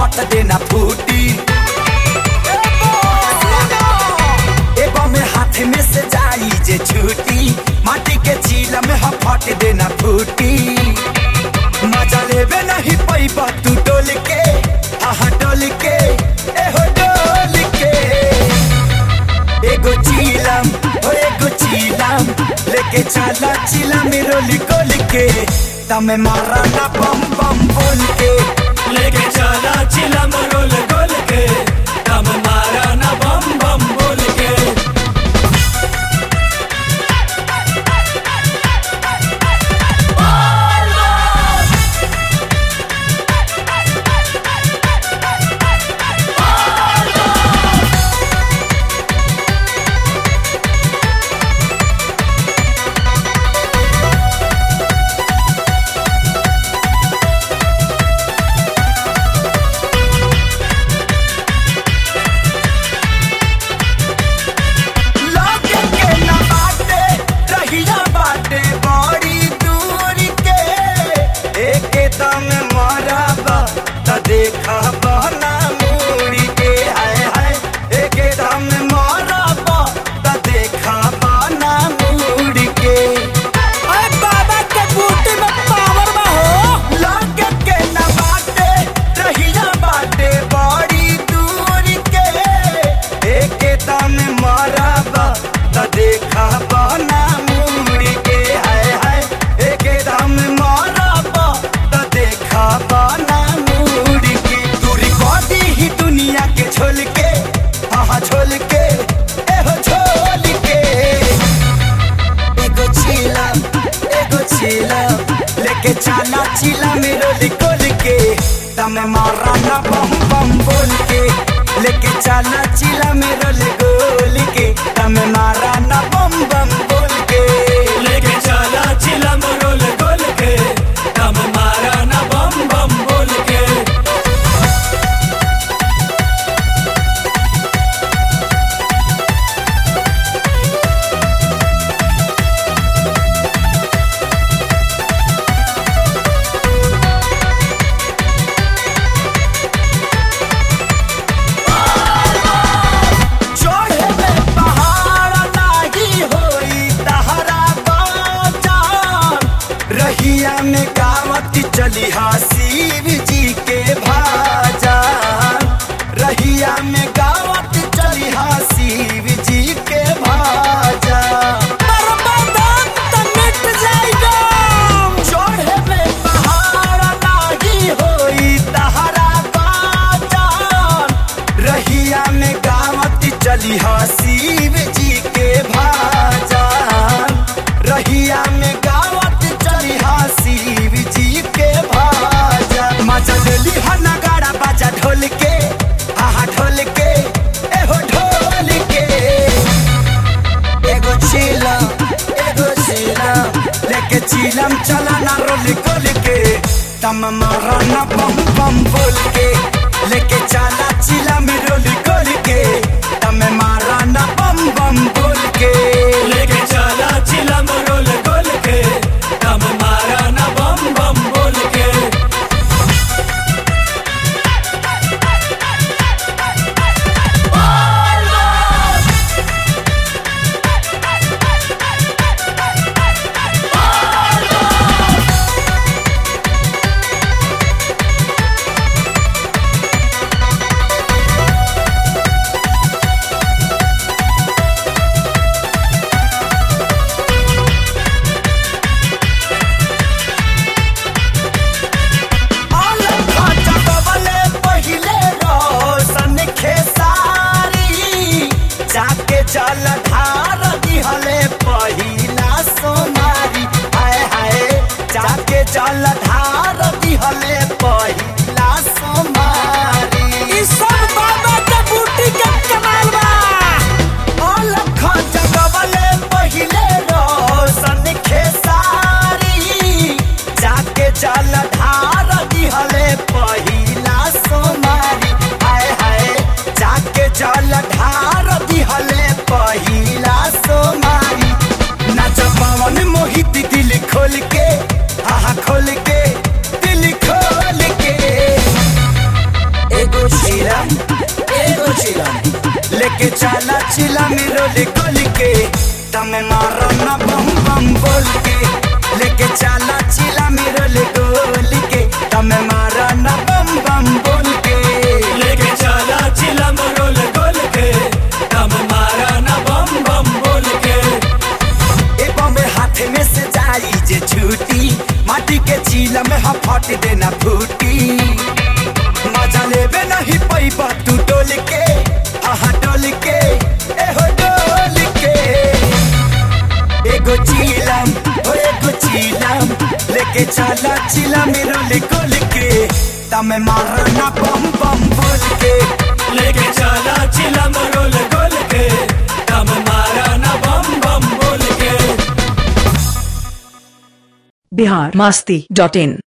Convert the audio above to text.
फट देना फूटी। एगो में हाथ में से जाई जे छूटी, माटी के चीला में हम फट देना फूटी। मजा लेबे नहीं पैबा तू डोल के, आहा डोल के, एहो डोल के। एगो चीलम हो एगो चीलम लेके चला चीला में रोली गोल के, तमे मारा ना बम बम बोल के। लेके चला चीला में रोल गोल के, तमे मारा ना बम बम बोल के। देखा बहना मुड़ी के, हाय हाय एक दम मरबा त देखा बहना मुड़ी के। अरे बाबा के बूटी में पावर बा हो। लगे के न बाटे रहिया बाटे बड़ी दूर के, एक दम मरबा त देखा बहना मुड़ी के, हाय हाय एक दम मरबा त देखा बहना दुनिया के छोल के, हाँ छोल के, एहो छोल के। एगो चीला लेके चला चीला में रोली गोल के, तमे मारा ना बम बम बोल के। लेके चला चीला में रोली गोल के, तमे मारा ना बम बम बोल के। लेके चला चीला में रोल गोल के, तमे मारा ना बम बम बोल के। रहिया में गावत चली शिव जी के भाजन, रहिया में गावत चली शिव जी के भाजन। चढ़े में पहाड़ नाही होई तहरा बाजन, रहिया में गावत चली शिव जी के भाजन, रहिया में गावत शिव जी के भाजन। मजा लेली हा नगाड़ा बाजा ढोल के, आहा ढोल के, एहो ढोल के। एगो चीलम लेके चीलम चला ना रोली गोल के, तम मारा ना बम बम बोल के। लेके चला चीला में रोली गोल के, तम मारा ना बम बम बोल के। लेके चला चीला में रोल गोल के, तम मारा ना बम बम बोल के। जल ढार दिहले पहिला सोनारी, हाय हाय जाके जल ढार दिहले पहिला सोनारी। ई सब बाबा के बूटी के कमाल बा। अलख जगवले पहिले रोशन खेसारी, जाके जल ढार दिहले पहिला सोनारी, हाय हाय जाके जल ढार दिहले पहिला एगो चिलम लेके चला चिलम रोल गोल के तमे मारो ना बम बम बोल के लेके चला चिलम रोल गोल के तमे मारो ना बम बम बोल के लेके चला चिलम रोल गोल के दम मारा ना बम बम बोल के ए बम हाथ में से जाई जे छूटी माटी के चिलम में हम फट देना फूटी मजा लेबे नहीं पैबा तू डोल के आहा डोल के एहो डोल के एगो चिलम लेके चला चिलम रोल गोल के तमे मारो ना बम बम बोल के लेके चला चिलम रोल गोल के दम मारा ना बम बम बोल के biharmasti.in